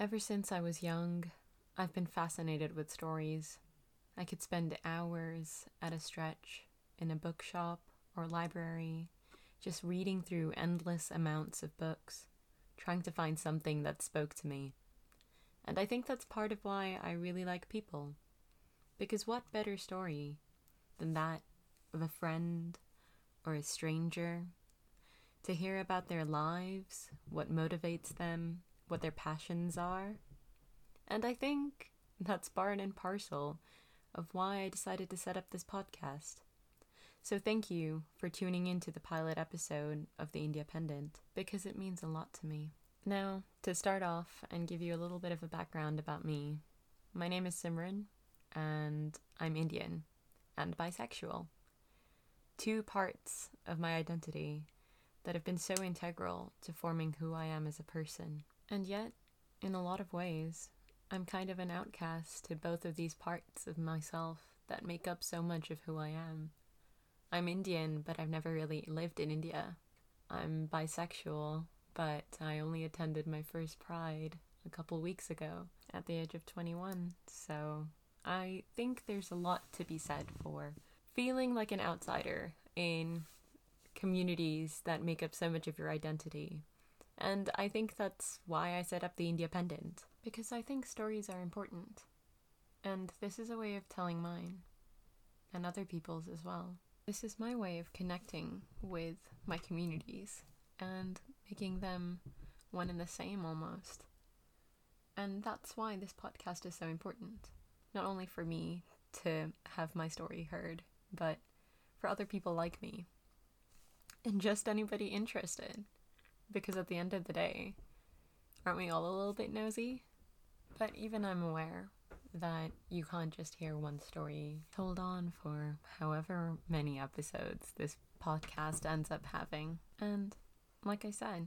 Ever since I was young, I've been fascinated with stories. I could spend hours at a stretch in a bookshop or library, just reading through endless amounts of books, trying to find something that spoke to me. And I think that's part of why I really like people. Because what better story than that of a friend or a stranger? To hear about their lives, what motivates them, what their passions are. And I think that's part and parcel of why I decided to set up this podcast. So thank you for tuning into the pilot episode of The Independent, because it means a lot to me. Now, to start off and give you a little bit of a background about me, my name is Simran, and I'm Indian and bisexual. Two parts of my identity that have been so integral to forming who I am as a person. And yet, in a lot of ways, I'm kind of an outcast to both of these parts of myself that make up so much of who I am. I'm Indian, but I've never really lived in India. I'm bisexual, but I only attended my first Pride a couple weeks ago at the age of 21. So I think there's a lot to be said for feeling like an outsider in communities that make up so much of your identity. And I think that's why I set up The Independent, because I think stories are important. And this is a way of telling mine, and other people's as well. This is my way of connecting with my communities and making them one and the same almost. And that's why this podcast is so important. Not only for me to have my story heard, but for other people like me. And just anybody interested. Because at the end of the day, aren't we all a little bit nosy? But even I'm aware that you can't just hear one story told on for however many episodes this podcast ends up having. And like I said,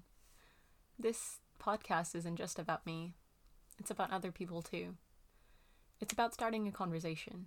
this podcast isn't just about me. It's about other people too. It's about starting a conversation.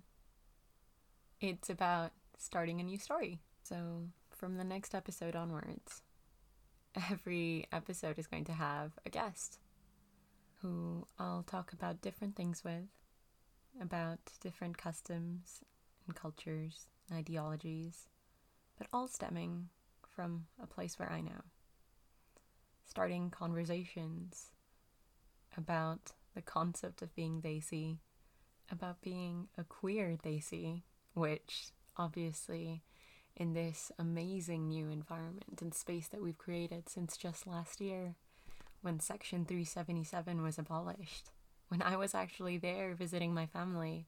It's about starting a new story. So from the next episode onwards, every episode is going to have a guest who I'll talk about different things with, about different customs and cultures and ideologies, but all stemming from a place where I know. Starting conversations about the concept of being Desi, about being a queer Desi, which obviously in this amazing new environment and space that we've created since just last year, when Section 377 was abolished, when I was actually there visiting my family.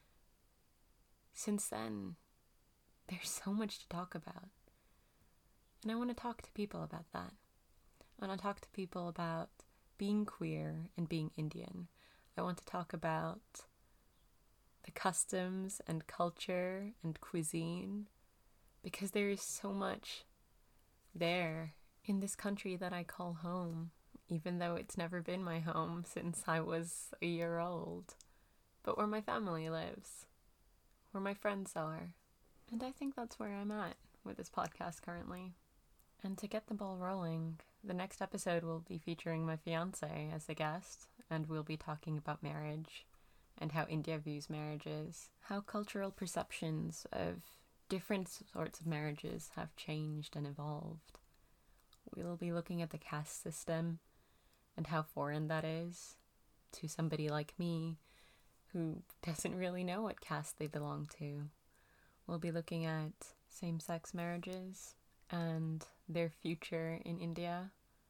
Since then, there's so much to talk about. And I want to talk to people about that. I want to talk to people about being queer and being Indian. I want to talk about the customs and culture and cuisine, because there is so much there in this country that I call home, even though it's never been my home since I was a year old, but where my family lives, where my friends are. And I think that's where I'm at with this podcast currently. And to get the ball rolling, the next episode will be featuring my fiance as a guest, and we'll be talking about marriage and how India views marriages, how cultural perceptions of different sorts of marriages have changed and evolved. We'll be looking at the caste system and how foreign that is to somebody like me who doesn't really know what caste they belong to. We'll be looking at same-sex marriages and their future in India,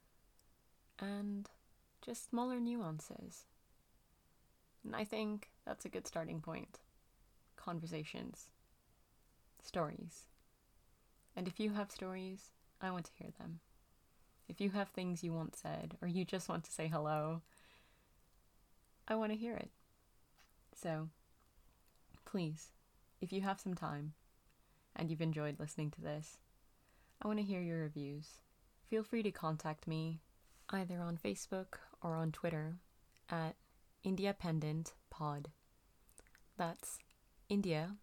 and just smaller nuances. And I think that's a good starting point. Conversations. Stories. And if you have stories, I want to hear them. If you have things you want said, or you just want to say hello, I want to hear it. So, please, if you have some time, and you've enjoyed listening to this, I want to hear your reviews. Feel free to contact me, either on Facebook or on Twitter, at Independent Pod. That's India,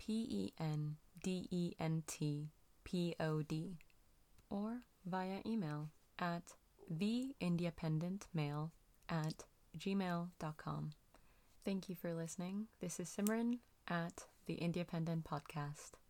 PENDENTPOD, or via email at theindependentmail@gmail.com. gmail.com. Thank you for listening. This is Simran at the Independent Podcast.